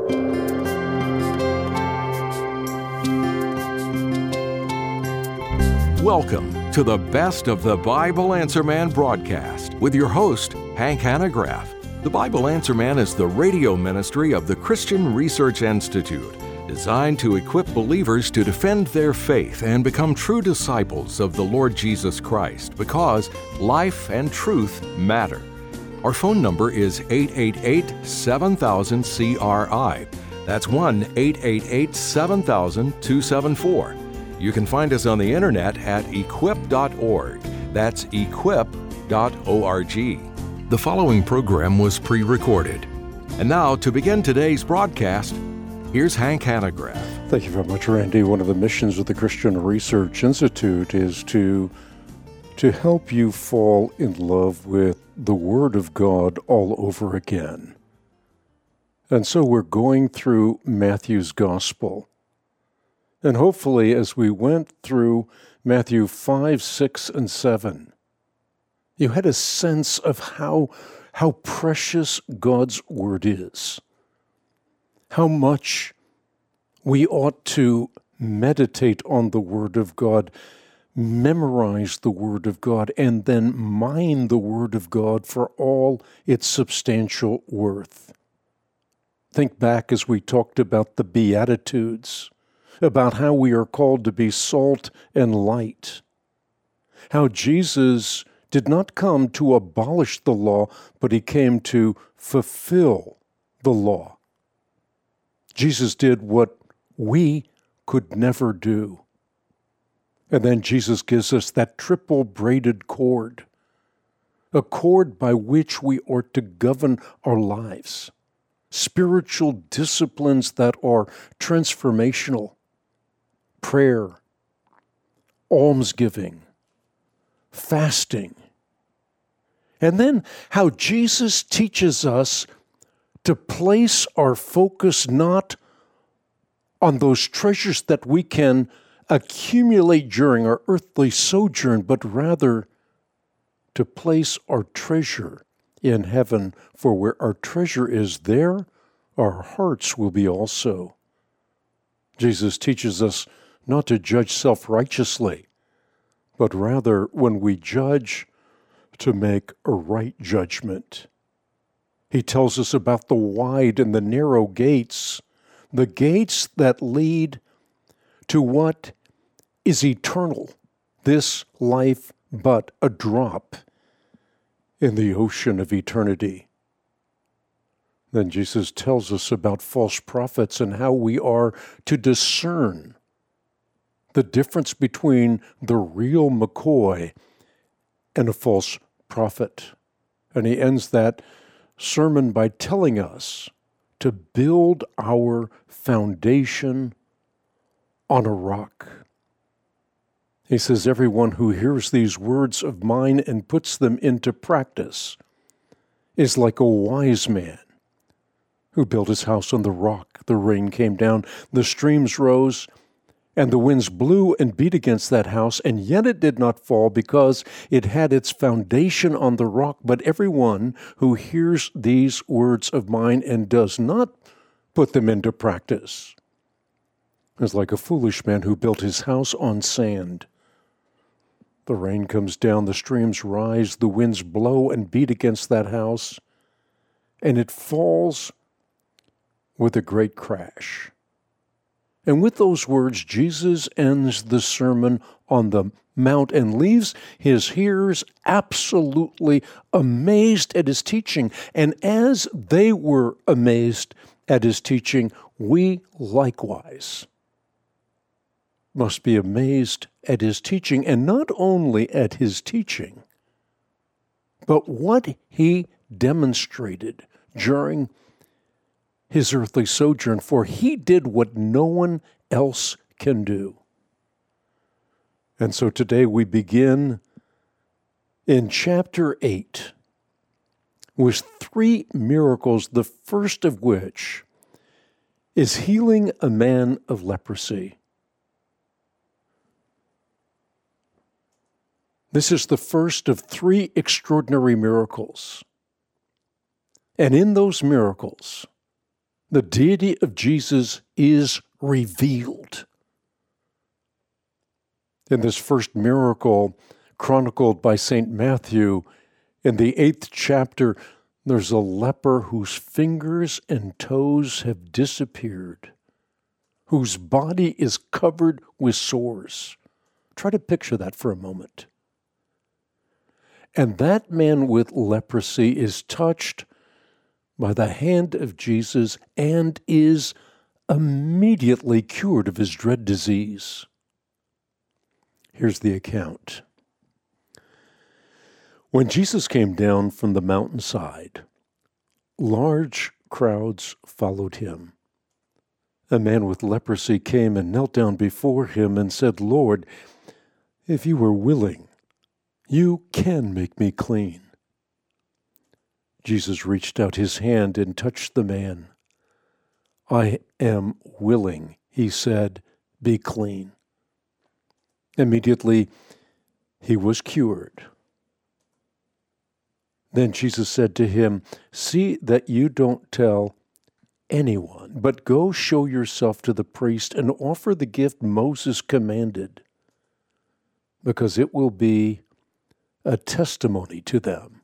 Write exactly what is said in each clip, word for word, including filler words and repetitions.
Welcome to the Best of the Bible Answer Man broadcast with your host, Hank Hanegraaff. The Bible Answer Man is the radio ministry of the Christian Research Institute, designed to equip believers to defend their faith and become true disciples of the Lord Jesus Christ, because life and truth matter. Our phone number is eight eight eight, seven thousand, C R I. That's one eight eight eight, seven thousand, two seven four. You can find us on the internet at equip dot org. That's equip dot org. The following program was pre-recorded. And now, to begin today's broadcast, here's Hank Hanegraaff. Thank you very much, Randy. One of the missions of the Christian Research Institute is to, to help you fall in love with the Word of God all over again. And so we're going through Matthew's Gospel. And hopefully, as we went through Matthew five, six, and seven, you had a sense of how, how precious God's Word is, how much we ought to meditate on the Word of God, memorize the Word of God, and then mine the Word of God for all its substantial worth. Think back as we talked about the Beatitudes, about how we are called to be salt and light, how Jesus did not come to abolish the law, but he came to fulfill the law. Jesus did what we could never do. And then Jesus gives us that triple braided cord, a cord by which we are to govern our lives, spiritual disciplines that are transformational. Prayer, almsgiving, fasting. And then how Jesus teaches us to place our focus not on those treasures that we can accumulate during our earthly sojourn, but rather to place our treasure in heaven, for where our treasure is, there our hearts will be also. Jesus teaches us not to judge self-righteously, but rather, when we judge, to make a right judgment. He tells us about the wide and the narrow gates, the gates that lead to what is eternal, this life but a drop in the ocean of eternity. Then Jesus tells us about false prophets and how we are to discern the difference between the real McCoy and a false prophet. And he ends that sermon by telling us to build our foundation on a rock. He says, everyone who hears these words of mine and puts them into practice is like a wise man who built his house on the rock. The rain came down, the streams rose, and the winds blew and beat against that house, and yet it did not fall because it had its foundation on the rock. But everyone who hears these words of mine and does not put them into practice is like a foolish man who built his house on sand. The rain comes down, the streams rise, the winds blow and beat against that house, and it falls with a great crash. And with those words, Jesus ends the Sermon on the Mount and leaves his hearers absolutely amazed at his teaching. And as they were amazed at his teaching, we likewise must be amazed at his teaching, and not only at his teaching, but what he demonstrated during his earthly sojourn, for he did what no one else can do. And so today we begin in chapter eight with three miracles, the first of which is healing a man of leprosy. This is the first of three extraordinary miracles. And in those miracles, The deity of Jesus is revealed. In this first miracle chronicled by Saint Matthew, in the eighth chapter, there's a leper whose fingers and toes have disappeared, whose body is covered with sores. Try to picture that for a moment. And that man with leprosy is touched by the hand of Jesus and is immediately cured of his dread disease. Here's the account. When Jesus came down from the mountainside, large crowds followed him. A man with leprosy came and knelt down before him and said, "Lord, if you were willing, you can make me clean." Jesus reached out his hand and touched the man. "I am willing," he said, "be clean." Immediately, he was cured. Then Jesus said to him, "See that you don't tell anyone, but go show yourself to the priest and offer the gift Moses commanded, because it will be a testimony to them."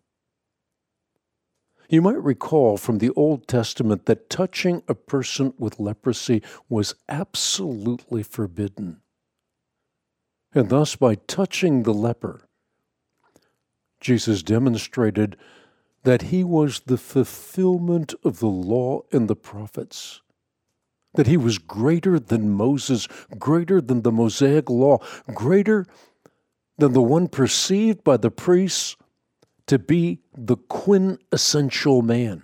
You might recall from the Old Testament that touching a person with leprosy was absolutely forbidden. And thus, by touching the leper, Jesus demonstrated that he was the fulfillment of the law and the prophets, that he was greater than Moses, greater than the Mosaic law, greater than the one perceived by the priests to be the quintessential man,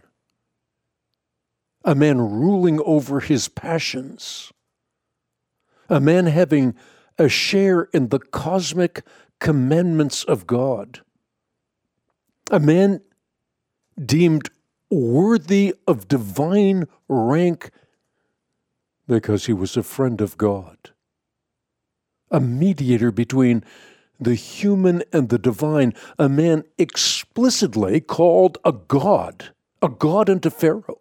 a man ruling over his passions, a man having a share in the cosmic commandments of God, a man deemed worthy of divine rank because he was a friend of God, a mediator between the human and the divine, a man explicitly called a god, a god unto Pharaoh,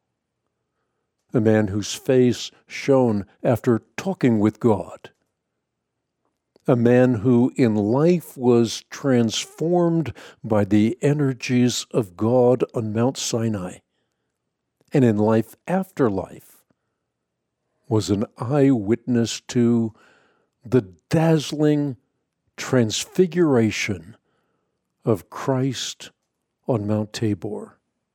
a man whose face shone after talking with God, a man who in life was transformed by the energies of God on Mount Sinai, and in life after life was an eyewitness to the dazzling transfiguration of Christ on Mount Tabor.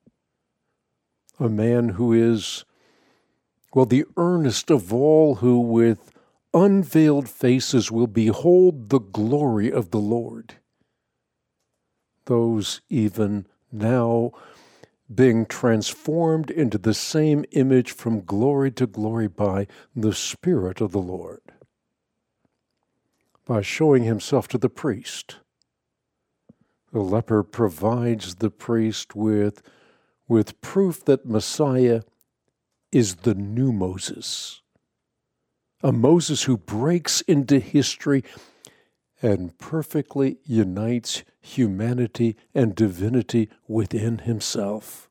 A man who is, well, the earnest of all who with unveiled faces will behold the glory of the Lord. Those even now being transformed into the same image from glory to glory by the Spirit of the Lord. By showing himself to the priest, the leper provides the priest with, with proof that Messiah is the new Moses, a Moses who breaks into history and perfectly unites humanity and divinity within himself.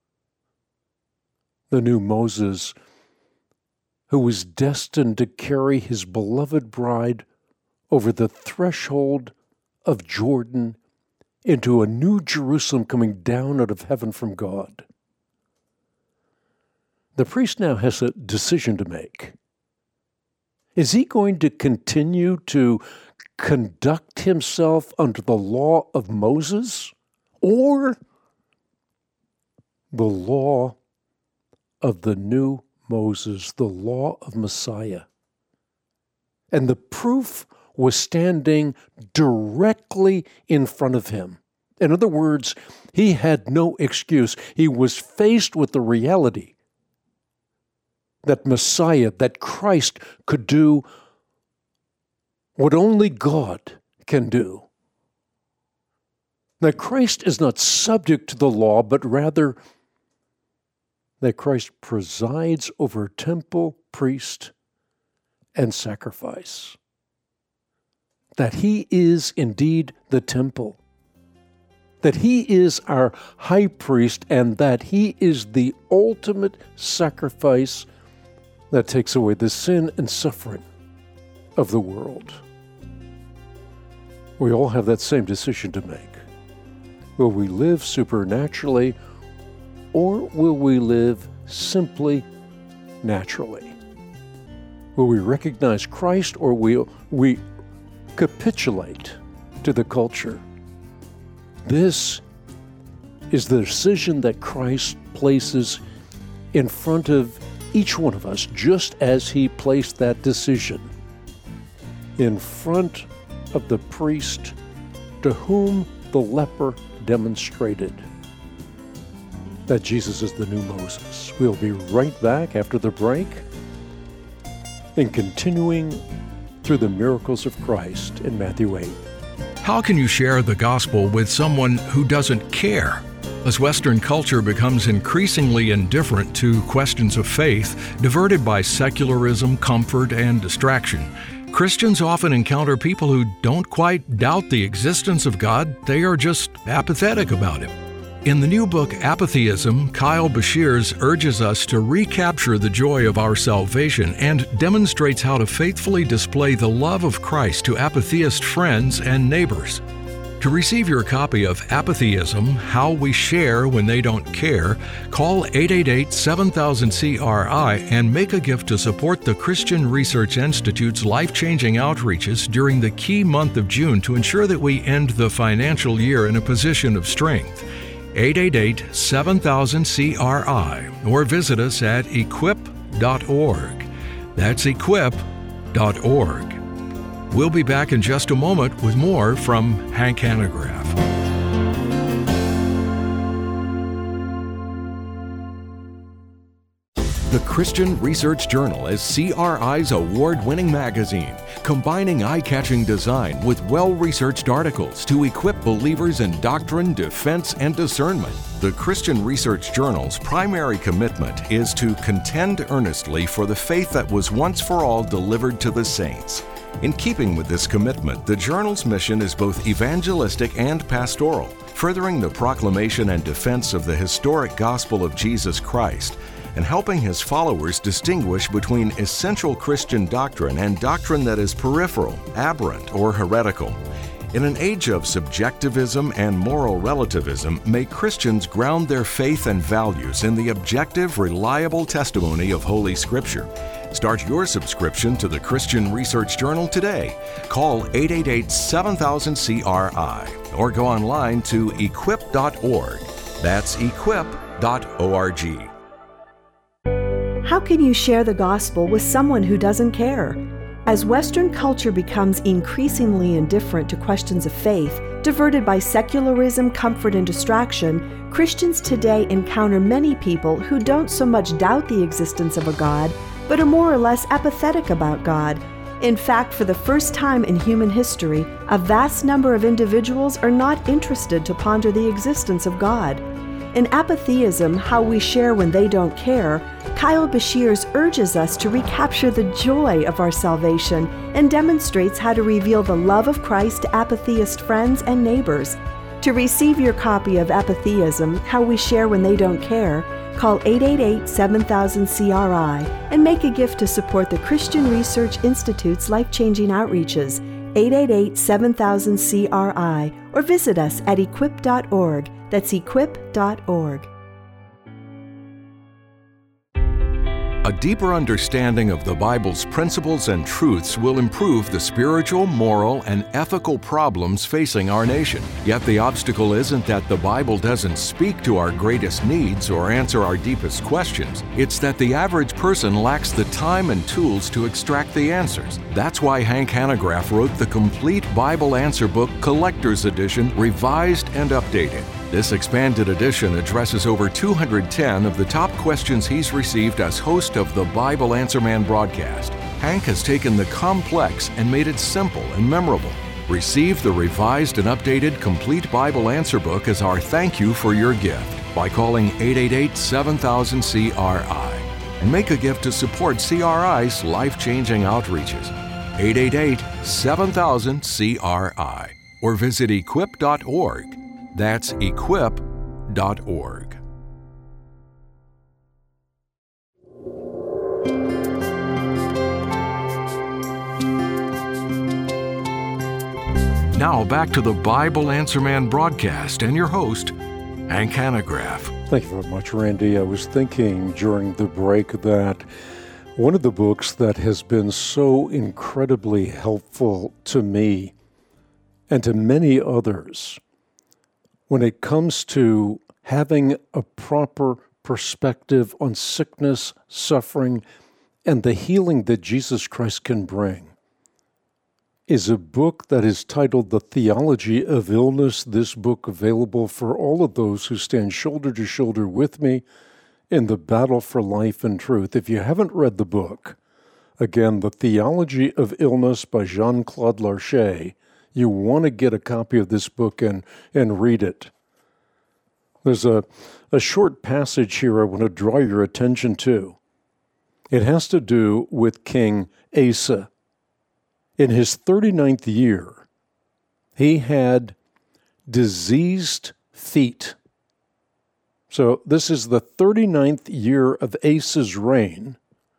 The new Moses who was destined to carry his beloved bride over the threshold of Jordan into a new Jerusalem coming down out of heaven from God. The priest now has a decision to make. Is he going to continue to conduct himself under the law of Moses or the law of the new Moses, the law of Messiah? And the proof was standing directly in front of him. In other words, he had no excuse. He was faced with the reality that Messiah, that Christ could do what only God can do. That Christ is not subject to the law, but rather that Christ presides over temple, priest, and sacrifice. That he is indeed the temple. that He is our high priest and that He is the ultimate sacrifice that takes away the sin and suffering of the world. We all have that same decision to make. Will we live supernaturally, or will we live simply naturally? Will we recognize Christ, or will we capitulate to the culture? This is the decision that Christ places in front of each one of us, just as He placed that decision in front of the priest to whom the leper demonstrated that Jesus is the new Moses. We'll be right back after the break and continuing through the miracles of Christ in Matthew eight. How can you share the gospel with someone who doesn't care? As Western culture becomes increasingly indifferent to questions of faith, diverted by secularism, comfort, and distraction, Christians often encounter people who don't quite doubt the existence of God, they are just apathetic about Him. In the new book, Apatheism, Kyle Beshears urges us to recapture the joy of our salvation and demonstrates how to faithfully display the love of Christ to apatheist friends and neighbors. To receive your copy of Apatheism, How We Share When They Don't Care, call eight eight eight, seven thousand, C R I and make a gift to support the Christian Research Institute's life-changing outreaches during the key month of June to ensure that we end the financial year in a position of strength. eight eight eight, seven thousand, C R I or visit us at equip dot org. That's equip dot org. We'll be back in just a moment with more from Hank Hanegraaff. The Christian Research Journal is C R I's award-winning magazine, combining eye-catching design with well-researched articles to equip believers in doctrine, defense, and discernment. The Christian Research Journal's primary commitment is to contend earnestly for the faith that was once for all delivered to the saints. In keeping with this commitment, the journal's mission is both evangelistic and pastoral, furthering the proclamation and defense of the historic gospel of Jesus Christ, and helping His followers distinguish between essential Christian doctrine and doctrine that is peripheral, aberrant, or heretical. In an age of subjectivism and moral relativism, may Christians ground their faith and values in the objective, reliable testimony of Holy Scripture. Start your subscription to the Christian Research Journal today. Call eight eight eight, seven thousand, C R I or go online to equip dot org. That's equip dot org. How can you share the gospel with someone who doesn't care? As Western culture becomes increasingly indifferent to questions of faith, diverted by secularism, comfort, and distraction, Christians today encounter many people who don't so much doubt the existence of a God, but are more or less apathetic about God. In fact, for the first time in human history, a vast number of individuals are not interested to ponder the existence of God. In Apatheism, How We Share When They Don't Care, Kyle Beshears urges us to recapture the joy of our salvation and demonstrates how to reveal the love of Christ to apatheist friends and neighbors. To receive your copy of Apatheism, How We Share When They Don't Care, call eight eight eight, seven thousand, C R I and make a gift to support the Christian Research Institute's life-changing outreaches, eight eight eight, seven thousand, C R I, or visit us at equip dot org. That's equip dot org. A deeper understanding of the Bible's principles and truths will improve the spiritual, moral, and ethical problems facing our nation. Yet the obstacle isn't that the Bible doesn't speak to our greatest needs or answer our deepest questions. It's that the average person lacks the time and tools to extract the answers. That's why Hank Hanegraaff wrote the complete Bible Answer Book Collector's Edition, revised and updated. This expanded edition addresses over two hundred ten of the top questions he's received as host of the Bible Answer Man broadcast. Hank has taken the complex and made it simple and memorable. Receive the revised and updated Complete Bible Answer Book as our thank you for your gift by calling eight eight eight, seven thousand, C R I and make a gift to support C R I's life-changing outreaches. eight eight eight, seven thousand, C R I or visit equip dot org. That's equip dot org. Now back to the Bible Answer Man broadcast and your host, Hank Hanegraaff. Thank you very much, Randy. I was thinking during the break that one of the books that has been so incredibly helpful to me and to many others when it comes to having a proper perspective on sickness, suffering, and the healing that Jesus Christ can bring is a book that is titled The Theology of Illness. This book available for all of those who stand shoulder to shoulder with me in the battle for life and truth. If you haven't read the book, again, The Theology of Illness by Jean-Claude Larcher, you want to get a copy of this book and, and read it. There's a, a short passage here I want to draw your attention to. It has to do with King Asa. In his thirty-ninth year, he had diseased feet. So this is the thirty-ninth year of Asa's reign,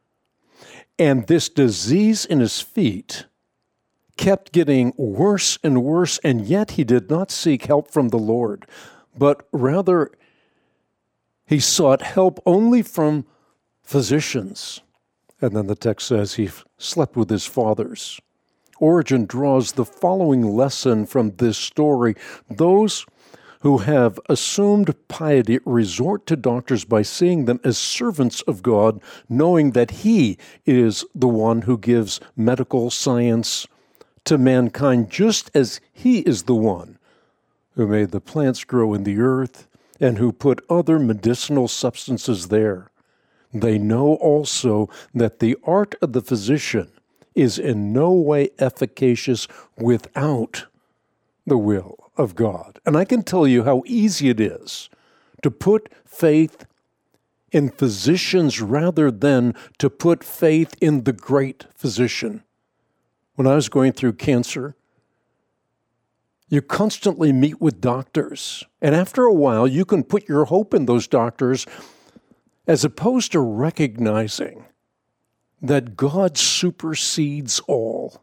and this disease in his feet kept getting worse and worse, and yet he did not seek help from the Lord, but rather he sought help only from physicians. And then the text says he slept with his fathers. Origen draws the following lesson from this story. Those who have assumed piety resort to doctors by seeing them as servants of God, knowing that He is the one who gives medical science to mankind, just as He is the one who made the plants grow in the earth and who put other medicinal substances there. They know also that the art of the physician is in no way efficacious without the will of God. And I can tell you how easy it is to put faith in physicians rather than to put faith in the great physician. When I was going through cancer, you constantly meet with doctors, and after a while you can put your hope in those doctors as opposed to recognizing that God supersedes all,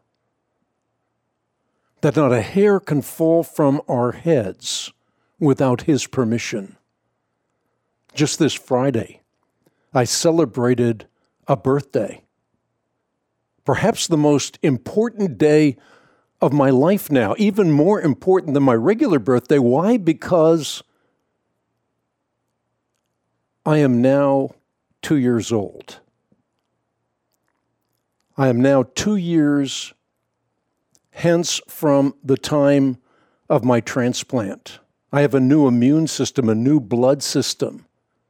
that not a hair can fall from our heads without His permission. Just this Friday, I celebrated a birthday, perhaps the most important day of my life now, even more important than my regular birthday. Why? Because I am now two years old. I am now two years hence from the time of my transplant. I have a new immune system, a new blood system.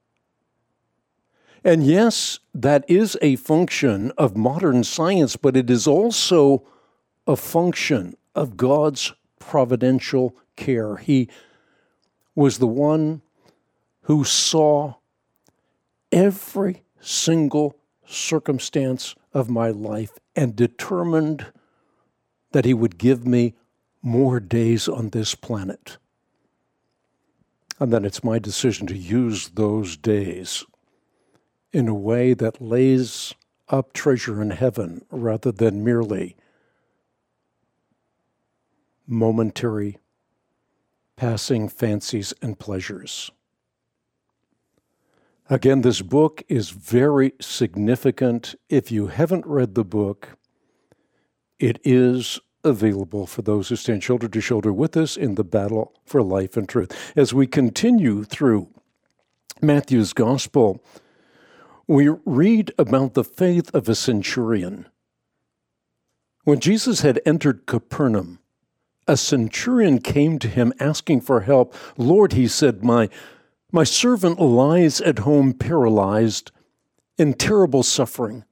And yes, that is a function of modern science, but it is also a function of God's providential care. He was the one who saw every single circumstance of my life and determined that He would give me more days on this planet. And then it's my decision to use those days in a way that lays up treasure in heaven rather than merely momentary, passing fancies and pleasures. Again, this book is very significant. If you haven't read the book, it is available for those who stand shoulder to shoulder with us in the battle for life and truth. As we continue through Matthew's Gospel, we read about the faith of a centurion. When Jesus had entered Capernaum, a centurion came to him asking for help. "Lord," he said, my My servant lies at home paralyzed in terrible suffering."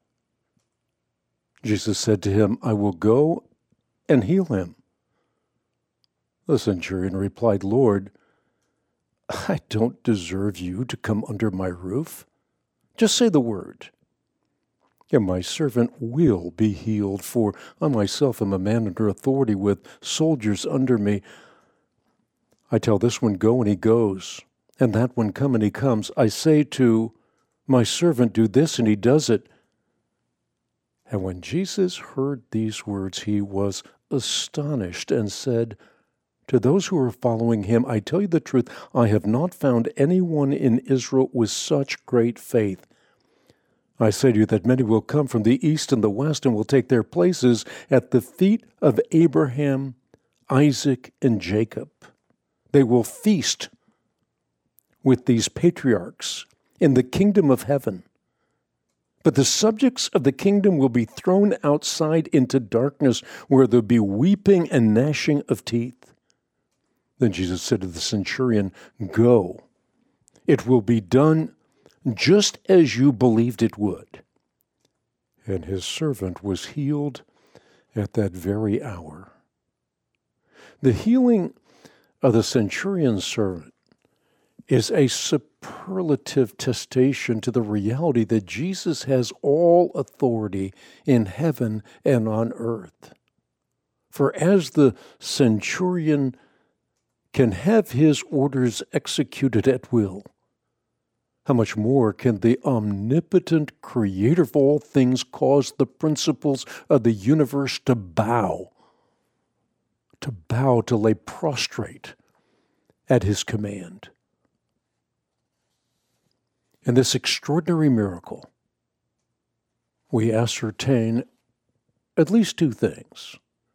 Jesus said to him, "I will go and heal him." The centurion replied, "Lord, I don't deserve you to come under my roof. Just say the word, and my servant will be healed, for I myself am a man under authority with soldiers under me. I tell this one, go, and he goes, and that one, come, and he comes. I say to my servant, do this, and he does it. And when Jesus heard these words, he was astonished and said to those who were following him, I tell you the truth, I have not found anyone in Israel with such great faith. I say to you that many will come from the east and the west and will take their places at the feet of Abraham, Isaac, and Jacob. They will feast with these patriarchs in the kingdom of heaven. But the subjects of the kingdom will be thrown outside into darkness, where there will be weeping and gnashing of teeth. Then Jesus said to the centurion, go, it will be done just as you believed it would. And his servant was healed at that very hour. The healing of the centurion's servant is a superlative attestation to the reality that Jesus has all authority in heaven and on earth. For as the centurion can have his orders executed at will, how much more can the omnipotent creator of all things cause the principles of the universe to bow, to bow, to lay prostrate at his command? In this extraordinary miracle, we ascertain at least two things.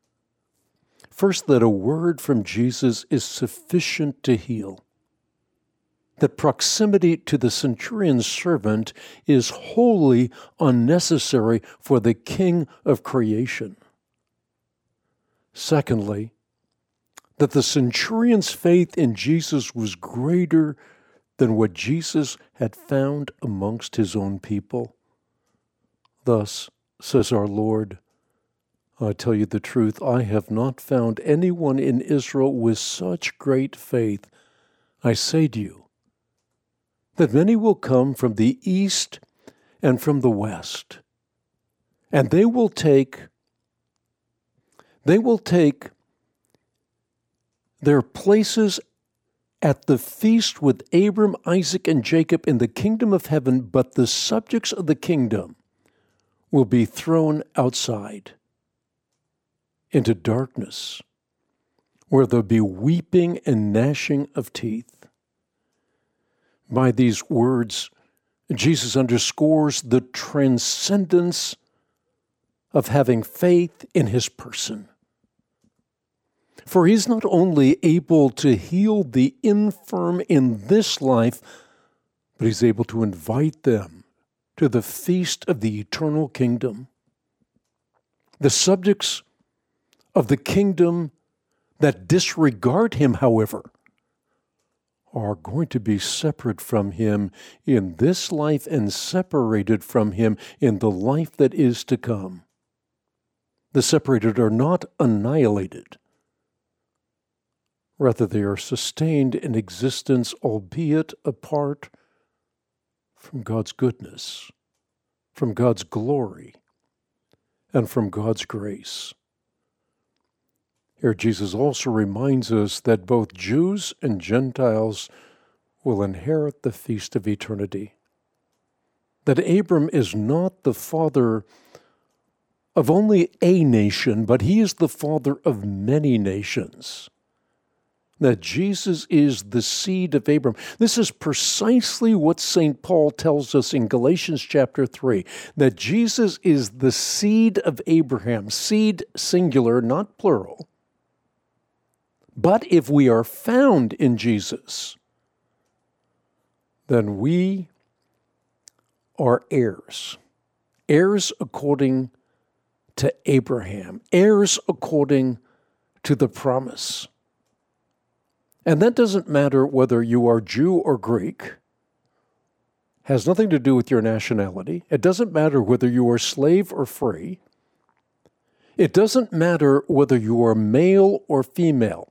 First, that a word from Jesus is sufficient to heal. That proximity to the centurion's servant is wholly unnecessary for the King of creation. Secondly, that the centurion's faith in Jesus was greater than what Jesus had found amongst his own people. Thus, says our Lord, I tell you the truth, I have not found anyone in Israel with such great faith. I say to you, that many will come from the east and from the west, and they will take, they will take their places at the feast with Abram, Isaac, and Jacob in the kingdom of heaven, but the subjects of the kingdom will be thrown outside into darkness, where there'll be weeping and gnashing of teeth. By these words, Jesus underscores the transcendence of having faith in his person. For he's not only able to heal the infirm in this life, but he's able to invite them to the feast of the eternal kingdom. The subjects of the kingdom that disregard him, however, are going to be separate from him in this life and separated from him in the life that is to come. The separated are not annihilated. Rather, they are sustained in existence, albeit apart from God's goodness, from God's glory, and from God's grace. Here, Jesus also reminds us that both Jews and Gentiles will inherit the feast of eternity. That Abram is not the father of only a nation, but he is the father of many nations. That Jesus is the seed of Abram. This is precisely what Saint Paul tells us in Galatians chapter three, that Jesus is the seed of Abraham, seed singular, not plural. But if we are found in Jesus, then we are heirs, heirs according to Abraham, heirs according to the promise. And that doesn't matter whether you are Jew or Greek, has nothing to do with your nationality. It doesn't matter whether you are slave or free. It doesn't matter whether you are male or female.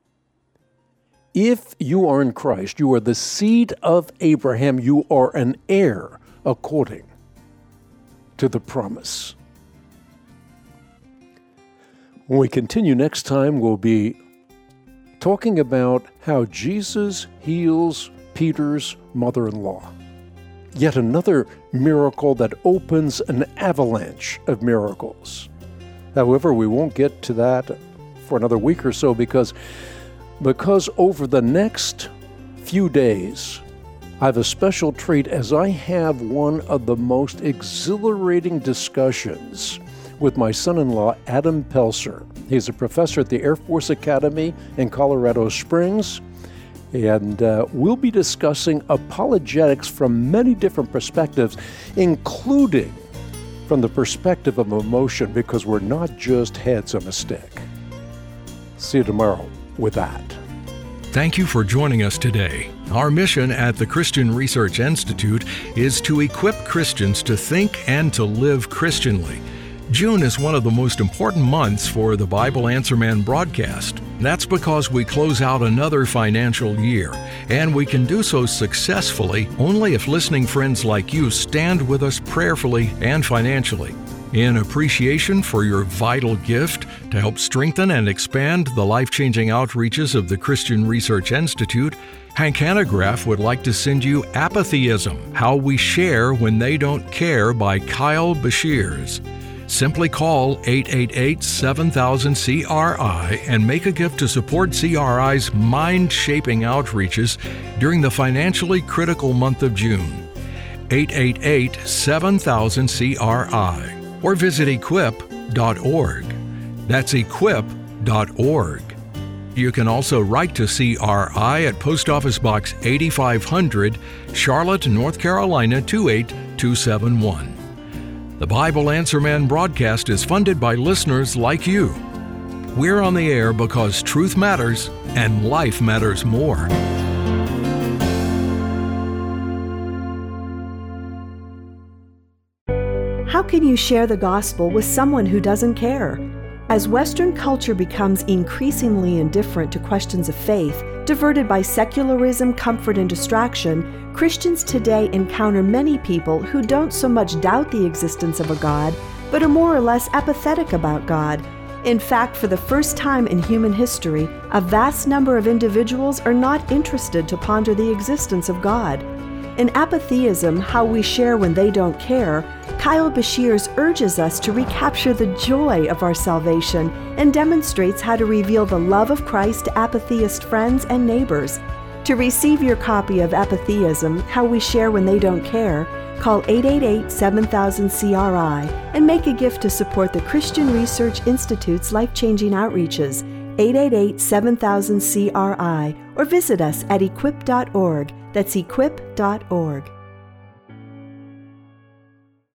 If you are in Christ, you are the seed of Abraham. You are an heir according to the promise. When we continue next time, we'll be talking about how Jesus heals Peter's mother-in-law. Yet another miracle that opens an avalanche of miracles. However, we won't get to that for another week or so because, because over the next few days, I have a special treat as I have one of the most exhilarating discussions with my son-in-law, Adam Pelser. He's a professor at the Air Force Academy in Colorado Springs. And uh, we'll be discussing apologetics from many different perspectives, including from the perspective of emotion, because we're not just heads on a stick. See you tomorrow with that. Thank you for joining us today. Our mission at the Christian Research Institute is to equip Christians to think and to live Christianly. June is one of the most important months for the Bible Answer Man broadcast. That's because we close out another financial year, and we can do so successfully only if listening friends like you stand with us prayerfully and financially. In appreciation for your vital gift to help strengthen and expand the life-changing outreaches of the Christian Research Institute, Hank Hanegraaff would like to send you Apathyism, How We Share When They Don't Care by Kyle Beshears. Simply call eight eight eight, seven thousand, C R I and make a gift to support C R I's mind-shaping outreaches during the financially critical month of June. eight eight eight, seven thousand, C R I or visit equip dot org. That's equip dot org. You can also write to C R I at Post Office Box eighty-five hundred, Charlotte, North Carolina two eight two seven one. The Bible Answer Man broadcast is funded by listeners like you. We're on the air because truth matters and life matters more. How can you share the gospel with someone who doesn't care? As Western culture becomes increasingly indifferent to questions of faith, diverted by secularism, comfort, and distraction, Christians today encounter many people who don't so much doubt the existence of a God, but are more or less apathetic about God. In fact, for the first time in human history, a vast number of individuals are not interested to ponder the existence of God. In Apathyism, How We Share When They Don't Care, Kyle Beshears urges us to recapture the joy of our salvation and demonstrates how to reveal the love of Christ to apatheist friends and neighbors. To receive your copy of Apathyism, How We Share When They Don't Care, call eight eight eight, seven thousand, C R I and make a gift to support the Christian Research Institute's life-changing outreaches, eight eight eight, seven thousand, C R I, or visit us at equip dot org. That's equip dot org.